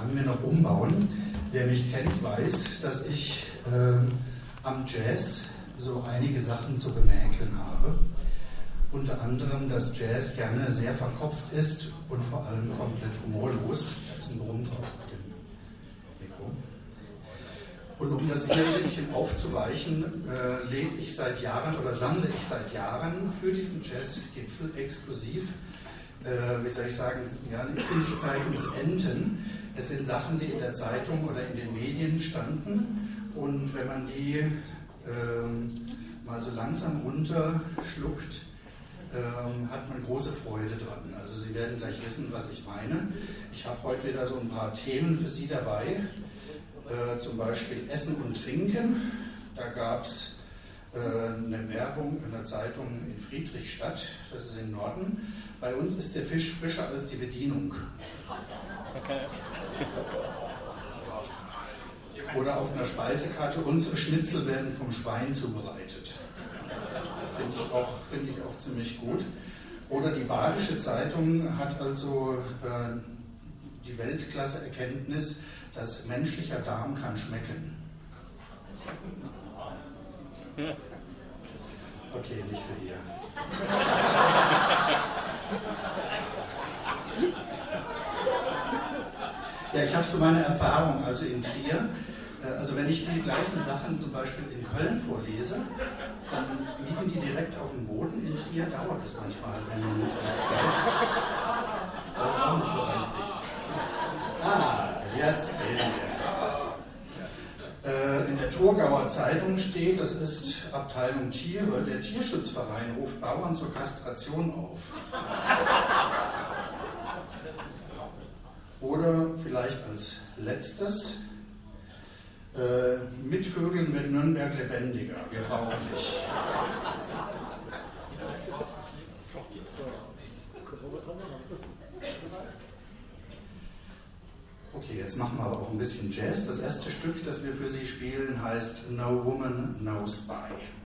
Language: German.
kann mir noch umbauen. Wer mich kennt, weiß, dass ich am Jazz so einige Sachen zu bemäkeln habe. Unter anderem, dass Jazz gerne sehr verkopft ist und vor allem komplett humorlos. Da ist ein Brumm drauf auf dem Mikro. Und um das hier ein bisschen aufzuweichen, lese ich seit Jahren oder sammle ich seit Jahren für diesen Jazz-Gipfel exklusiv, wie soll ich sagen, ja, es sind nicht Zeitungsenten, es sind Sachen, die in der Zeitung oder in den Medien standen, und wenn man die mal so langsam runterschluckt, hat man große Freude dran. Also Sie werden gleich wissen, was ich meine. Ich habe heute wieder so ein paar Themen für Sie dabei, zum Beispiel Essen und Trinken. Da gab es eine Werbung in der Zeitung in Friedrichstadt, das ist im Norden. Bei uns ist der Fisch frischer als die Bedienung. Okay. Oder auf einer Speisekarte, unsere Schnitzel werden vom Schwein zubereitet. Finde ich auch ziemlich gut. Oder die Badische Zeitung hat also die Weltklasse-Erkenntnis, dass menschlicher Darm kann schmecken. Okay, nicht für hier. Ja, ich habe so meine Erfahrung, also in Trier. Also wenn ich die gleichen Sachen zum Beispiel in Köln vorlese, dann liegen die direkt auf dem Boden. In Trier dauert es manchmal eine Minute bis zwei. Ich weiß auch nicht, woran es liegt. Ah, jetzt reden wir. In der Thurgauer Zeitung steht, das ist Abteilung Tiere, der Tierschutzverein ruft Bauern zur Kastration auf. Oder vielleicht als letztes, mit Vögeln wird Nürnberg lebendiger, wir brauchen dich. Okay, jetzt machen wir aber auch ein bisschen Jazz. Das erste Stück, das wir für Sie spielen, heißt No Woman, No Spy.